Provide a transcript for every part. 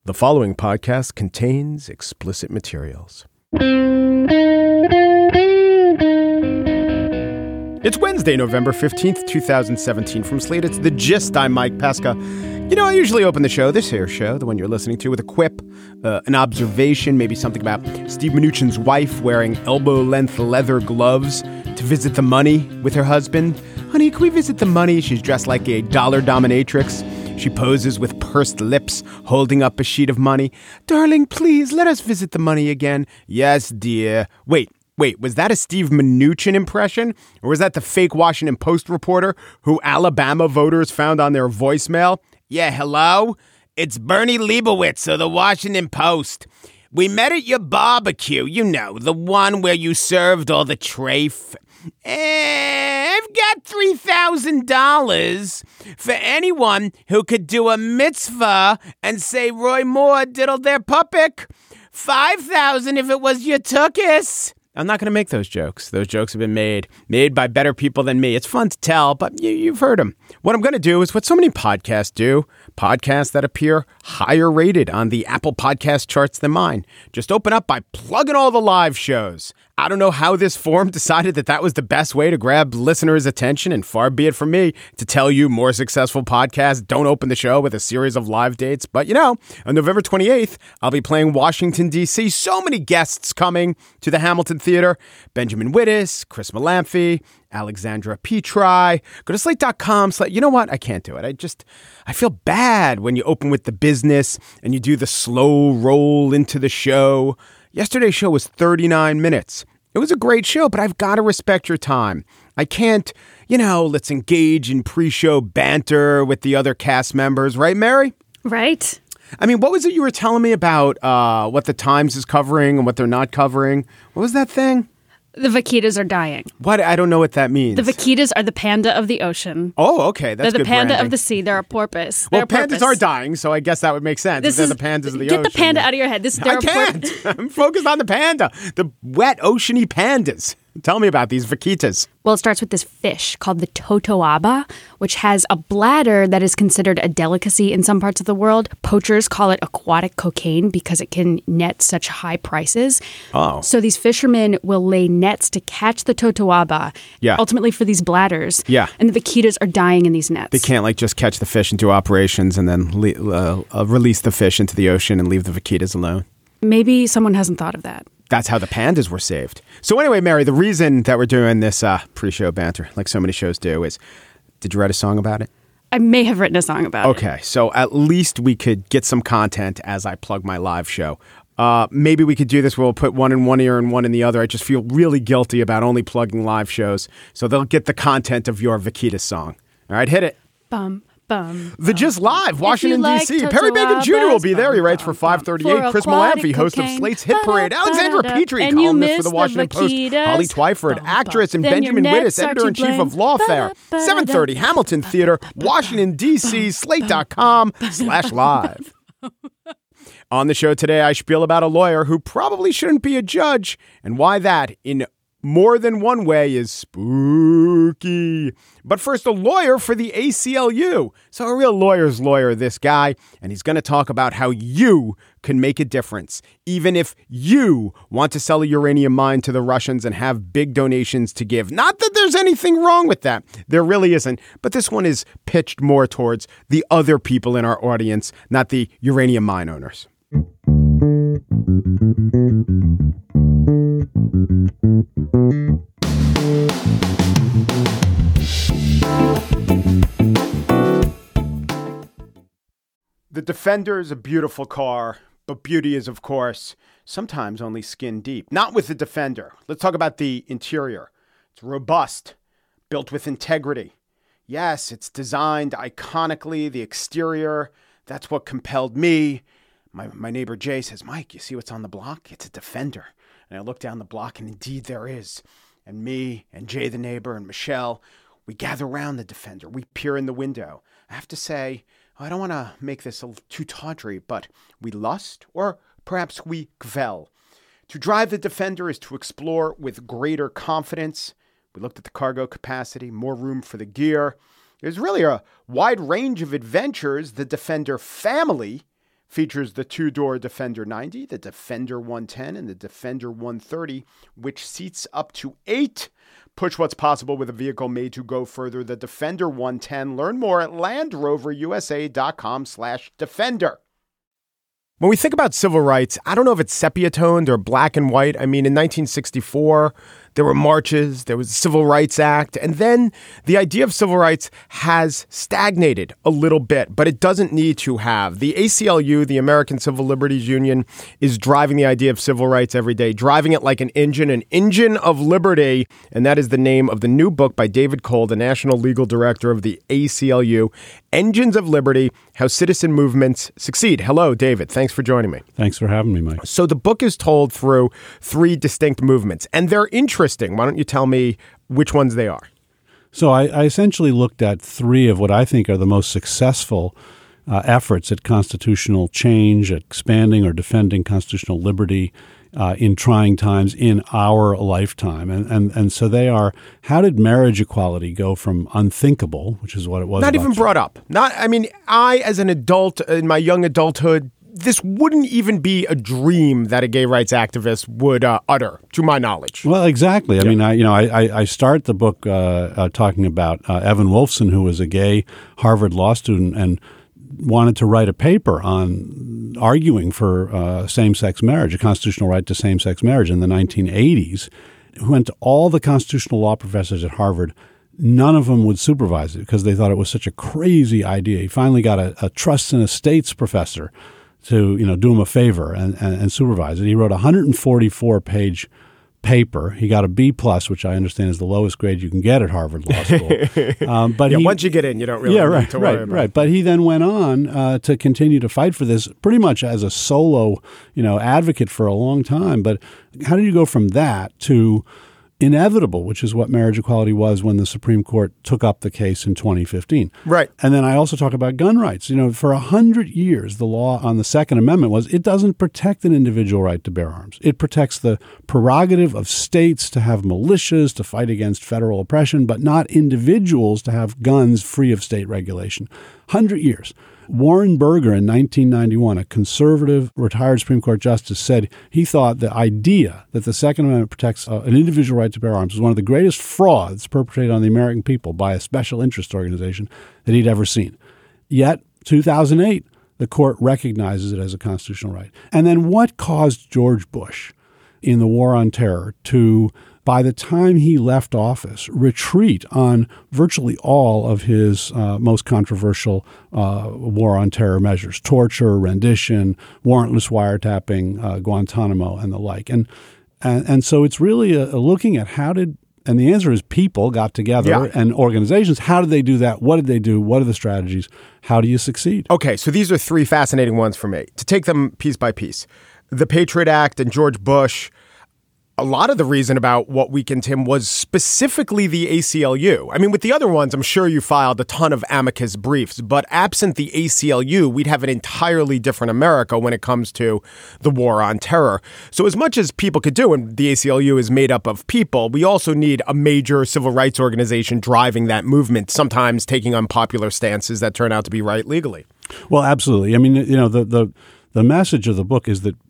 The following podcast contains explicit materials. It's Wednesday, November 15th, 2017. From Slate, it's The Gist. I'm Mike Pesca. You know, I usually open the show, this here show, the one you're listening to, with a quip, an observation, maybe something about Steve Mnuchin's wife wearing elbow-length leather gloves to visit the money with her husband. Honey, can we visit the money? She's dressed like a dollar dominatrix. She poses with pursed lips, holding up a sheet of money. Darling, please, let us visit the money again. Yes, dear. Wait, was that a Steve Mnuchin impression? Or was that the fake Washington Post reporter who Alabama voters found on their voicemail? Yeah, hello? It's Bernie Leibowitz of the Washington Post. We met at your barbecue, you know, the one where you served all the trafe. I've got $3,000 for anyone who could do a mitzvah and say Roy Moore diddled their puppick. $5,000 if it was your tuchus. I'm not going to make those jokes. Those jokes have been made by better people than me. It's fun to tell, but you've heard them. What I'm going to do is what so many podcasts do, podcasts that appear higher rated on the Apple Podcast charts than mine. Just open up by plugging all the live shows. I don't know how this forum decided that was the best way to grab listeners' attention, and far be it from me to tell you more successful podcasts don't open the show with a series of live dates. But, you know, on November 28th, I'll be playing Washington, D.C. So many guests coming to the Hamilton Theater. Benjamin Wittes, Chris Malamphy, Alexandra Petri. Go to slate.com. You know what? I can't do it. I feel bad when you open with the business and you do the slow roll into the show. Yesterday's show was 39 minutes. It was a great show, but I've got to respect your time. I can't, let's engage in pre-show banter with the other cast members. Right, Mary? Right. I mean, what was it you were telling me about what the Times is covering and what they're not covering? What was that thing? The vaquitas are dying. What? I don't know what that means. The vaquitas are the panda of the ocean. Oh, okay. That's They're the panda branding. of the sea. They're a porpoise. Well, pandas are dying, so I guess that would make sense. They're the pandas of the ocean. Get the panda out of your head. I can't. I'm focused on the panda. The wet, oceany pandas. Tell me about these vaquitas. Well, it starts with this fish called the totoaba, which has a bladder that is considered a delicacy in some parts of the world. Poachers call it aquatic cocaine because it can net such high prices. Oh. So these fishermen will lay nets to catch the totoaba, ultimately for these bladders. Yeah. And the vaquitas are dying in these nets. They can't just catch the fish and do operations and then release the fish into the ocean and leave the vaquitas alone. Maybe someone hasn't thought of that. That's how the pandas were saved. So anyway, Mary, the reason that we're doing this pre-show banter, like so many shows do, is, did you write a song about it? I may have written a song about it. Okay, so at least we could get some content as I plug my live show. Maybe we could do this where we'll put one in one ear and one in the other. I just feel really guilty about only plugging live shows, so they'll get the content of your Vaquita song. All right, hit it. Bum. The Gist Live, Washington, D.C. Perry Bacon Jr. will be there. He writes for 538. Chris Malamphy, host of Slate's Hit Parade. Alexandra Petri, columnist for the Washington Post. Holly Twyford, actress. And Benjamin Wittes, editor-in-chief of Lawfare. 7:30, Hamilton Theater, Washington, D.C. Slate.com/live. On the show today, I spiel about a lawyer who probably shouldn't be a judge and why that, in more than one way, is spooky. But first, a lawyer for the ACLU. So a real lawyer's lawyer, this guy. And he's going to talk about how you can make a difference, even if you want to sell a uranium mine to the Russians and have big donations to give. Not that there's anything wrong with that. There really isn't. But this one is pitched more towards the other people in our audience, not the uranium mine owners. The Defender is a beautiful car, but beauty is, of course, sometimes only skin deep. Not with the Defender. Let's talk about the interior. It's robust, built with integrity. Yes, it's designed iconically. The exterior, that's what compelled me. My neighbor Jay says, Mike, you see what's on the block? It's a Defender. And I look down the block, and indeed there is. And me and Jay the neighbor and Michelle, we gather around the Defender. We peer in the window. I have to say, I don't want to make this too tawdry, but we lust, or perhaps we gvel. To drive the Defender is to explore with greater confidence. We looked at the cargo capacity, more room for the gear. There's really a wide range of adventures the Defender family features the two-door Defender 90, the Defender 110, and the Defender 130, which seats up to 8. Push what's possible with a vehicle made to go further. The Defender 110. Learn more at LandRoverUSA.com/Defender. When we think about civil rights, I don't know if it's sepia-toned or black and white. I mean, in 1964, there were marches, there was the Civil Rights Act, and then the idea of civil rights has stagnated a little bit, but it doesn't need to have. The ACLU, the American Civil Liberties Union, is driving the idea of civil rights every day, driving it like an engine of liberty, and that is the name of the new book by David Cole, the National Legal Director of the ACLU, Engines of Liberty, How Citizen Movements Succeed. Hello, David. Thanks for joining me. Thanks for having me, Mike. So the book is told through 3 distinct movements, and they're interesting. Why don't you tell me which ones they are? So I essentially looked at 3 of what I think are the most successful efforts at constitutional change, at expanding or defending constitutional liberty in trying times in our lifetime. And so they are, how did marriage equality go from unthinkable, which is what it was. Not even brought up. I, as an adult in my young adulthood, this wouldn't even be a dream that a gay rights activist would utter, to my knowledge. Well, exactly. I mean, I start the book talking about Evan Wolfson, who was a gay Harvard law student and wanted to write a paper on arguing for same-sex marriage, a constitutional right to same-sex marriage in the 1980s. He went to all the constitutional law professors at Harvard. None of them would supervise it because they thought it was such a crazy idea. He finally got a trust and estates professor to do him a favor and supervise it. He wrote a 144-page paper. He got a B+, which I understand is the lowest grade you can get at Harvard Law School. But once you get in, you don't really need to worry about it. Right. But he then went on to continue to fight for this pretty much as a solo, advocate for a long time. But how do you go from that to inevitable, which is what marriage equality was when the Supreme Court took up the case in 2015. Right. And then I also talk about gun rights. For 100 years, the law on the Second Amendment was it doesn't protect an individual right to bear arms. It protects the prerogative of states to have militias, to fight against federal oppression, but not individuals to have guns free of state regulation. 100 years. Warren Burger in 1991, a conservative retired Supreme Court justice, said he thought the idea that the Second Amendment protects an individual right to bear arms was one of the greatest frauds perpetrated on the American people by a special interest organization that he'd ever seen. Yet, 2008, the court recognizes it as a constitutional right. And then what caused George Bush in the War on Terror to, by the time he left office, retreat on virtually all of his most controversial war on terror measures: torture, rendition, warrantless wiretapping, Guantanamo, and the like. And so it's really looking at and the answer is people got together and organizations. How did they do that? What did they do? What are the strategies? How do you succeed? Okay, so these are 3 fascinating ones for me. To take them piece by piece, the Patriot Act and George Bush. A lot of the reason about what weakened him was specifically the ACLU. I mean, with the other ones, I'm sure you filed a ton of amicus briefs, but absent the ACLU, we'd have an entirely different America when it comes to the war on terror. So as much as people could do, and the ACLU is made up of people, we also need a major civil rights organization driving that movement, sometimes taking unpopular stances that turn out to be right legally. Well, absolutely. I mean, the message of the book is that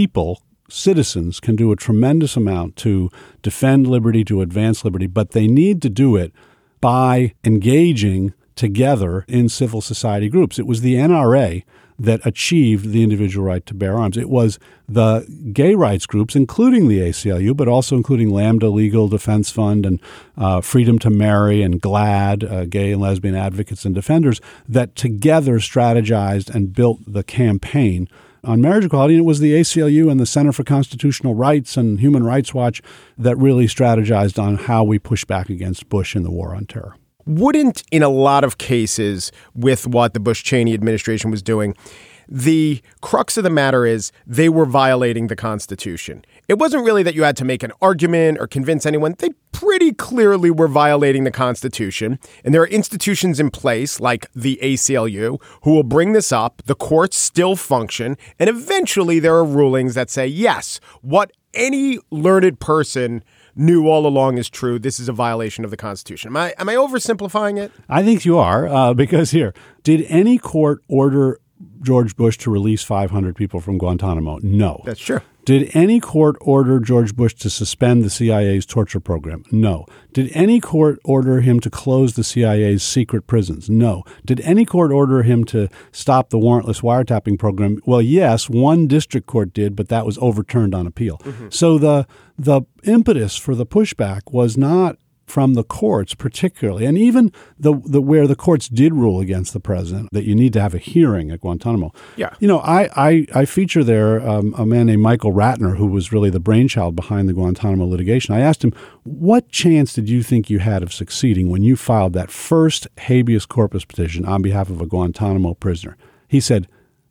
citizens can do a tremendous amount to defend liberty, to advance liberty, but they need to do it by engaging together in civil society groups. It was the NRA that achieved the individual right to bear arms. It was the gay rights groups, including the ACLU, but also including Lambda Legal Defense Fund and Freedom to Marry and GLAAD, Gay and Lesbian Advocates and Defenders, that together strategized and built the campaign on marriage equality. And it was the ACLU and the Center for Constitutional Rights and Human Rights Watch that really strategized on how we push back against Bush in the war on terror. Wouldn't, in a lot of cases with what the Bush-Cheney administration was doing, the crux of the matter is they were violating the Constitution. It wasn't really that you had to make an argument or convince anyone. They pretty clearly were violating the Constitution. And there are institutions in place like the ACLU who will bring this up. The courts still function. And eventually there are rulings that say, yes, what any learned person knew all along is true. This is a violation of the Constitution. Am I oversimplifying it? I think you are, because here, did any court order George Bush to release 500 people from Guantanamo? No. That's true. Did any court order George Bush to suspend the CIA's torture program? No. Did any court order him to close the CIA's secret prisons? No. Did any court order him to stop the warrantless wiretapping program? Well, yes, one district court did, but that was overturned on appeal. Mm-hmm. So the impetus for the pushback was not from the courts particularly, and even the where the courts did rule against the president that you need to have a hearing at Guantanamo. Yeah. You know, I feature there a man named Michael Ratner, who was really the brainchild behind the Guantanamo litigation. I asked him, what chance did you think you had of succeeding when you filed that first habeas corpus petition on behalf of a Guantanamo prisoner? He said,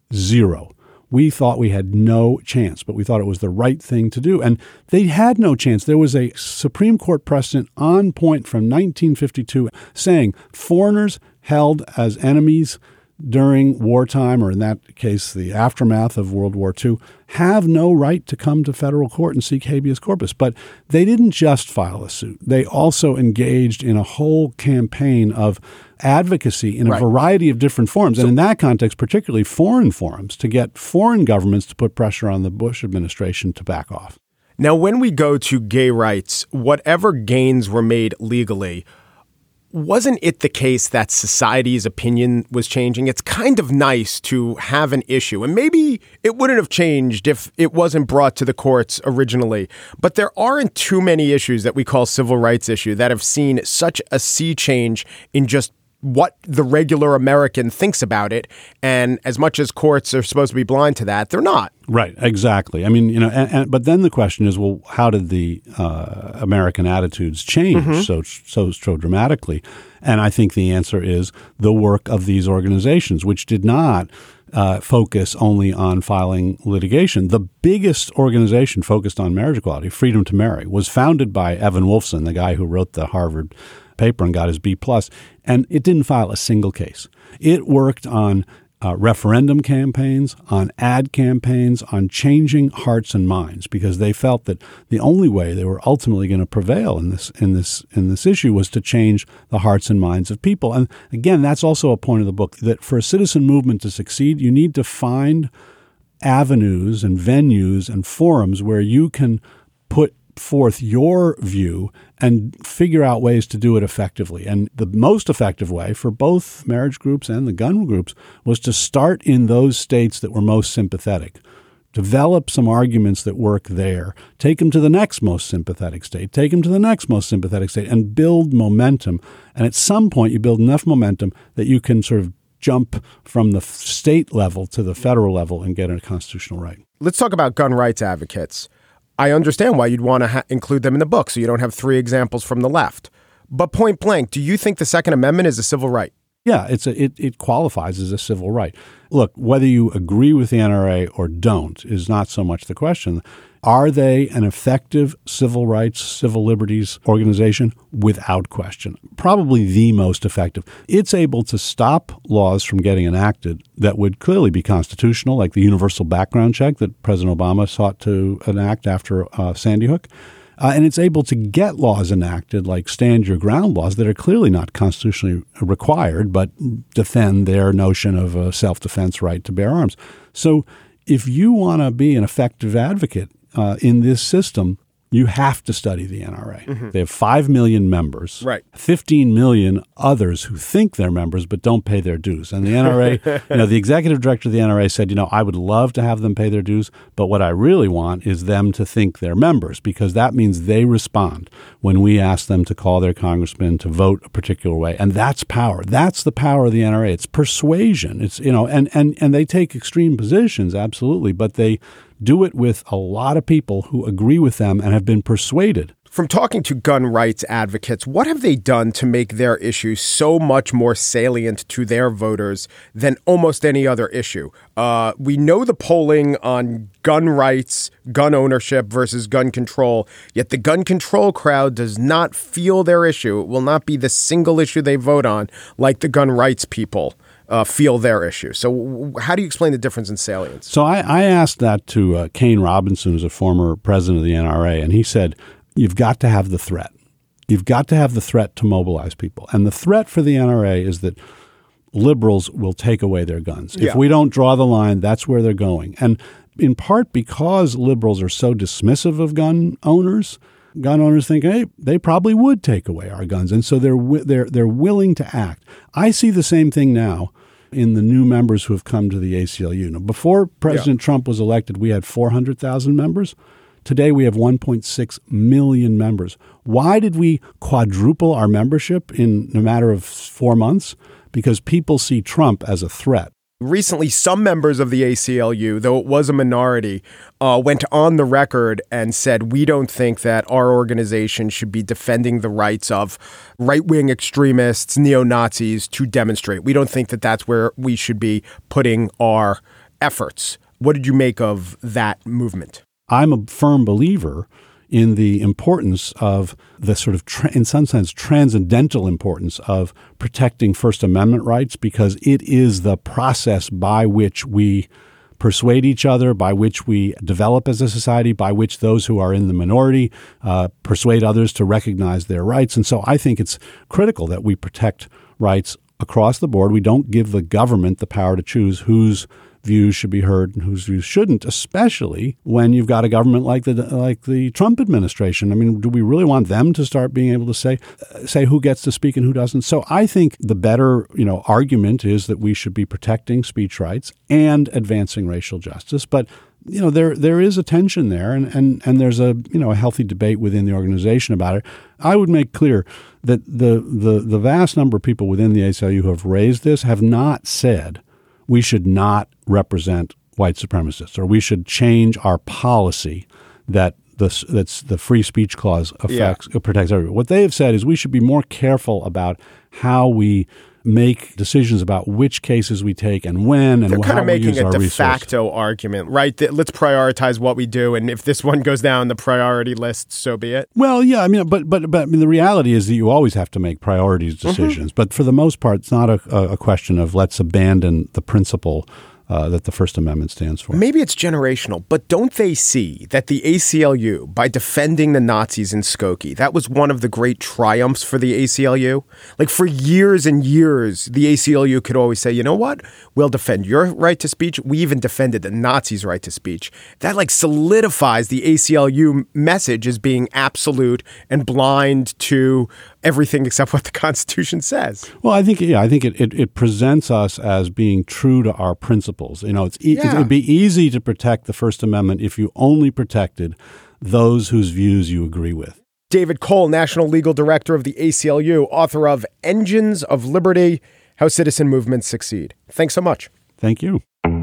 0. We thought we had no chance, but we thought it was the right thing to do. And they had no chance. There was a Supreme Court precedent on point from 1952 saying foreigners held as enemies during wartime, or in that case, the aftermath of World War II, have no right to come to federal court and seek habeas corpus. But they didn't just file a suit. They also engaged in a whole campaign of advocacy in a variety of different forms. And in that context, particularly foreign forums, to get foreign governments to put pressure on the Bush administration to back off. Now, when we go to gay rights, whatever gains were made legally, wasn't it the case that society's opinion was changing? It's kind of nice to have an issue, and maybe it wouldn't have changed if it wasn't brought to the courts originally. But there aren't too many issues that we call civil rights issue that have seen such a sea change in just what the regular American thinks about it. And as much as courts are supposed to be blind to that, they're not. Right, exactly. I mean, you know, but then the question is, well, how did the American attitudes change so dramatically? And I think the answer is the work of these organizations, which did not focus only on filing litigation. The biggest organization focused on marriage equality, Freedom to Marry, was founded by Evan Wolfson, the guy who wrote the Harvard paper and got his B+, and it didn't file a single case. It worked on referendum campaigns, on ad campaigns, on changing hearts and minds, because they felt that the only way they were ultimately going to prevail in this issue was to change the hearts and minds of people. And again, that's also a point of the book, that for a citizen movement to succeed, you need to find avenues and venues and forums where you can put forth your view and figure out ways to do it effectively. And the most effective way for both marriage groups and the gun groups was to start in those states that were most sympathetic. Develop some arguments that work there. Take them to the next most sympathetic state. Take them to the next most sympathetic state and build momentum. And at some point, you build enough momentum that you can sort of jump from the state level to the federal level and get a constitutional right. Let's talk about gun rights advocates. I understand why you'd want to include them in the book so you don't have 3 examples from the left. But point blank, do you think the Second Amendment is a civil right? Yeah, it qualifies as a civil right. Look, whether you agree with the NRA or don't is not so much the question. Are they an effective civil rights, civil liberties organization? Without question. Probably the most effective. It's able to stop laws from getting enacted that would clearly be constitutional, like the universal background check that President Obama sought to enact after Sandy Hook. And it's able to get laws enacted like stand your ground laws that are clearly not constitutionally required, but defend their notion of a self-defense right to bear arms. So if you want to be an effective advocate in this system, you have to study the NRA. Mm-hmm. They have 5 million members, 15 million others who think they're members but don't pay their dues. And the NRA, the executive director of the NRA said, I would love to have them pay their dues, but what I really want is them to think they're members, because that means they respond when we ask them to call their congressman to vote a particular way. And that's power. That's the power of the NRA. It's persuasion. It's, and they take extreme positions, absolutely, but they do it with a lot of people who agree with them and have been persuaded. From talking to gun rights advocates, what have they done to make their issue so much more salient to their voters than almost any other issue? We know the polling on gun rights, gun ownership versus gun control, yet the gun control crowd does not feel their issue. It will not be the single issue they vote on like the gun rights people feel their issue. So how do you explain the difference in salience? So I asked that to Kane Robinson, who's a former president of the NRA, and he said, you've got to have the threat. You've got to have the threat to mobilize people. And the threat for the NRA is that liberals will take away their guns. Yeah. If we don't draw the line, that's where they're going. And in part because liberals are so dismissive of gun owners think, hey, they probably would take away our guns. And so they're willing to act. I see the same thing now in the new members who have come to the ACLU. Now, before President Trump was elected, we had 400,000 members. Today, we have 1.6 million members. Why did we quadruple our membership in a matter of 4 months? Because people see Trump as a threat. Recently, some members of the ACLU, though it was a minority, went on the record and said, we don't think that our organization should be defending the rights of right-wing extremists, neo-Nazis to demonstrate. We don't think that that's where we should be putting our efforts. What did you make of that movement? I'm a firm believer in the importance of the sort of, in some sense, transcendental importance of protecting First Amendment rights, because it is the process by which we persuade each other, by which we develop as a society, by which those who are in the minority persuade others to recognize their rights. And so I think it's critical that we protect rights across the board. We don't give the government the power to choose whose views should be heard and whose views shouldn't, especially when you've got a government like the Trump administration. I mean, do we really want them to start being able to say who gets to speak and who doesn't? So I think the better, argument is that we should be protecting speech rights and advancing racial justice. But there is a tension there, and there's a healthy debate within the organization about it. I would make clear that the vast number of people within the ACLU who have raised this have not said we should not represent white supremacists, or we should change our policy that's the free speech clause protects everyone. What they have said is we should be more careful about how we make decisions about which cases we take and when and how we use our resources. They're kind of making a de facto argument, right? That let's prioritize what we do, and if this one goes down the priority list, so be it. Well, yeah, I mean, but the reality is that you always have to make priorities decisions. Mm-hmm. But for the most part, it's not a question of let's abandon the principle that the First Amendment stands for. Maybe it's generational, but don't they see that the ACLU, by defending the Nazis in Skokie, that was one of the great triumphs for the ACLU? Like for years and years, the ACLU could always say, you know what? We'll defend your right to speech. We even defended the Nazis' right to speech. That solidifies the ACLU message as being absolute and blind to everything except what the Constitution says. Well, I think it presents us as being true to our principles. It'd be easy to protect the First Amendment if you only protected those whose views you agree with. David Cole, National Legal Director of the ACLU, author of Engines of Liberty: How Citizen Movements Succeed. Thanks so much. Thank you.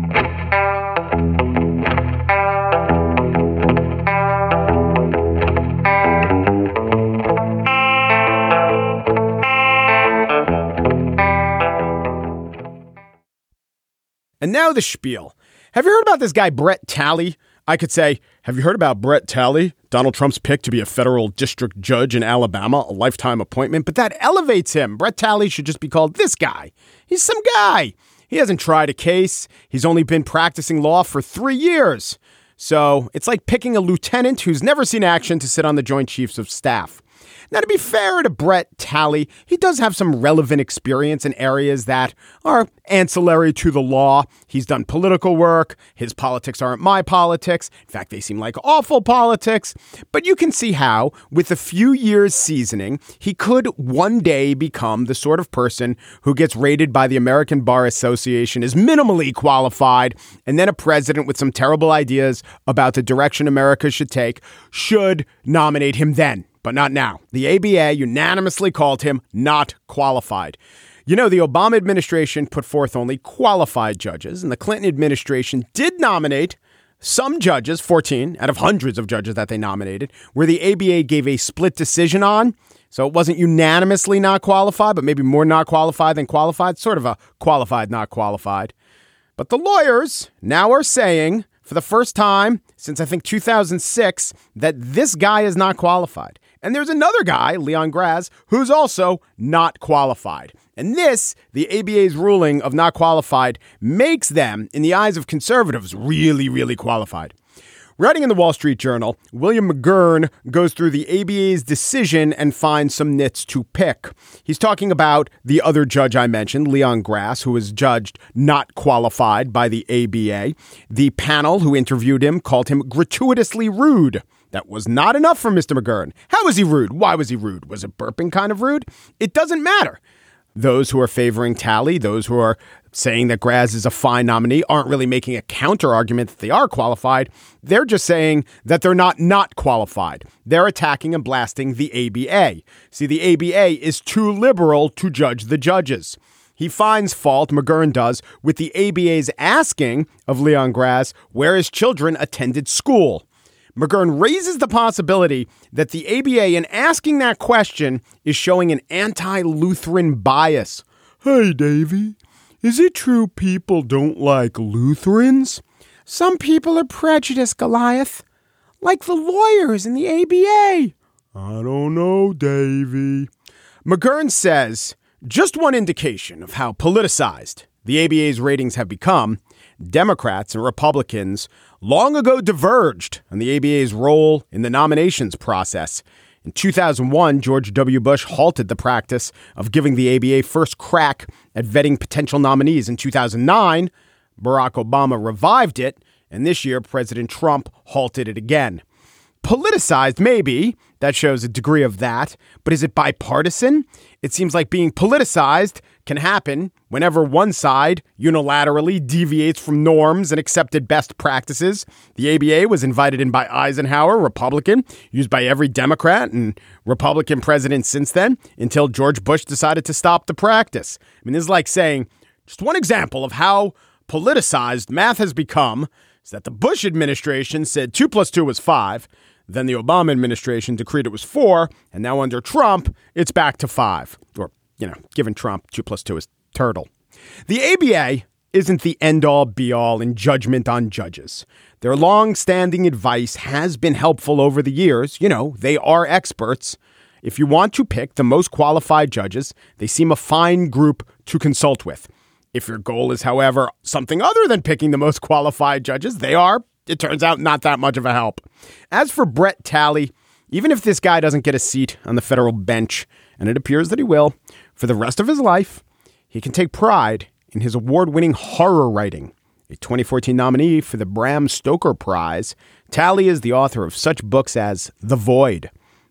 And now the spiel. Have you heard about this guy, Brett Talley? I could say, have you heard about Brett Talley? Donald Trump's pick to be a federal district judge in Alabama, a lifetime appointment, but that elevates him. Brett Talley should just be called this guy. He's some guy. He hasn't tried a case. He's only been practicing law for 3 years. So it's like picking a lieutenant who's never seen action to sit on the Joint Chiefs of Staff. Now, to be fair to Brett Talley, he does have some relevant experience in areas that are ancillary to the law. He's done political work. His politics aren't my politics. In fact, they seem like awful politics. But you can see how, with a few years seasoning, he could one day become the sort of person who gets rated by the American Bar Association as minimally qualified, and then a president with some terrible ideas about the direction America should take should nominate him then. But not now. The ABA unanimously called him not qualified. The Obama administration put forth only qualified judges, and the Clinton administration did nominate some judges, 14 out of hundreds of judges that they nominated, where the ABA gave a split decision on. So it wasn't unanimously not qualified, but maybe more not qualified than qualified, sort of a qualified, not qualified. But the lawyers now are saying, for the first time since I think 2006, that this guy is not qualified. And there's another guy, Leon Graz, who's also not qualified. And this, the ABA's ruling of not qualified, makes them, in the eyes of conservatives, really, really qualified. Writing in the Wall Street Journal, William McGurn goes through the ABA's decision and finds some nits to pick. He's talking about the other judge I mentioned, Leon Grass, who was judged not qualified by the ABA. The panel who interviewed him called him gratuitously rude. That was not enough for Mr. McGurn. How was he rude? Why was he rude? Was it burping kind of rude? It doesn't matter. Those who are favoring Talley, those who are saying that Graz is a fine nominee, aren't really making a counter argument that they are qualified. They're just saying that they're not qualified. They're attacking and blasting the ABA. See, the ABA is too liberal to judge the judges. He finds fault, McGurn does, with the ABA's asking of Leon Graz where his children attended school. McGurn raises the possibility that the ABA, in asking that question, is showing an anti-Lutheran bias. Hey, Davey, is it true people don't like Lutherans? Some people are prejudiced, Goliath, like the lawyers in the ABA. I don't know, Davey. McGurn says, just one indication of how politicized the ABA's ratings have become, Democrats and Republicans long ago diverged on the ABA's role in the nominations process. In 2001, George W. Bush halted the practice of giving the ABA first crack at vetting potential nominees. In 2009, Barack Obama revived it, and this year, President Trump halted it again. Politicized, maybe. That shows a degree of that. But is it bipartisan? It seems like being politicized can happen whenever one side unilaterally deviates from norms and accepted best practices. The ABA was invited in by Eisenhower, Republican, used by every Democrat and Republican president since then, until George Bush decided to stop the practice. I mean, this is like saying, just one example of how politicized math has become is that the Bush administration said 2 + 2 was 5. Then the Obama administration decreed it was 4. And now under Trump, it's back to 5. Or, given Trump, 2 + 2 is turtle. The ABA isn't the end-all, be-all in judgment on judges. Their long-standing advice has been helpful over the years. They are experts. If you want to pick the most qualified judges, they seem a fine group to consult with. If your goal is, however, something other than picking the most qualified judges, they are, it turns out, not that much of a help. As for Brett Talley, even if this guy doesn't get a seat on the federal bench, and it appears that he will, for the rest of his life, he can take pride in his award-winning horror writing. A 2014 nominee for the Bram Stoker Prize, Talley is the author of such books as The Void,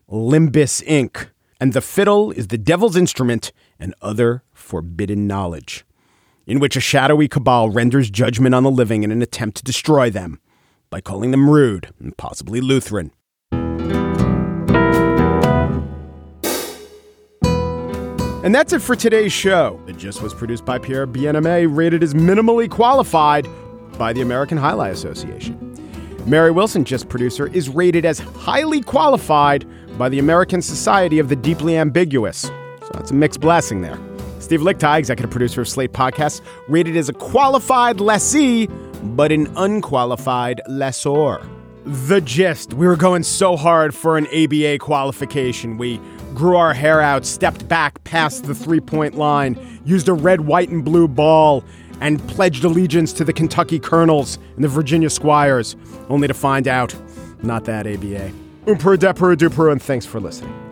Limbus Inc., and The Fiddle is the Devil's Instrument and Other Forbidden Knowledge, in which a shadowy cabal renders judgment on the living in an attempt to destroy them by calling them rude and possibly Lutheran. And that's it for today's show. It just was produced by Pierre Bien-Aimé, rated as minimally qualified by the American Highlight Association. Mary Wilson, just producer, is rated as highly qualified by the American Society of the Deeply Ambiguous. So that's a mixed blessing there. Steve Lickteig, executive producer of Slate Podcasts, rated as a qualified lessee, but an unqualified lessor. The gist. We were going so hard for an ABA qualification. We grew our hair out, stepped back past the three-point line, used a red, white, and blue ball, and pledged allegiance to the Kentucky Colonels and the Virginia Squires, only to find out, not that ABA. Umpru, depuru, dupru, and thanks for listening.